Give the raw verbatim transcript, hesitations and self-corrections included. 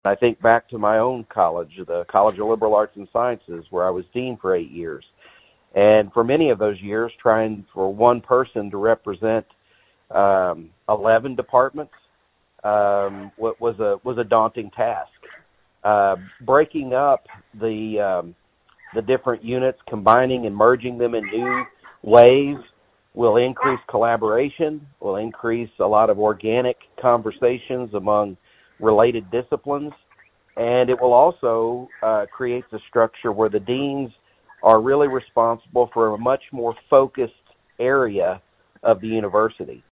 I think back to my own college, the College of Liberal Arts and Sciences, where I was dean for eight years. And for many of those years, trying for one person to represent um, eleven departments um, was a was a daunting task. Uh, breaking up the um, the different units, combining and merging them in new ways, will increase collaboration, will increase a lot of organic conversations among related disciplines, and it will also uh, create a structure where the deans are really responsible for a much more focused area of the university.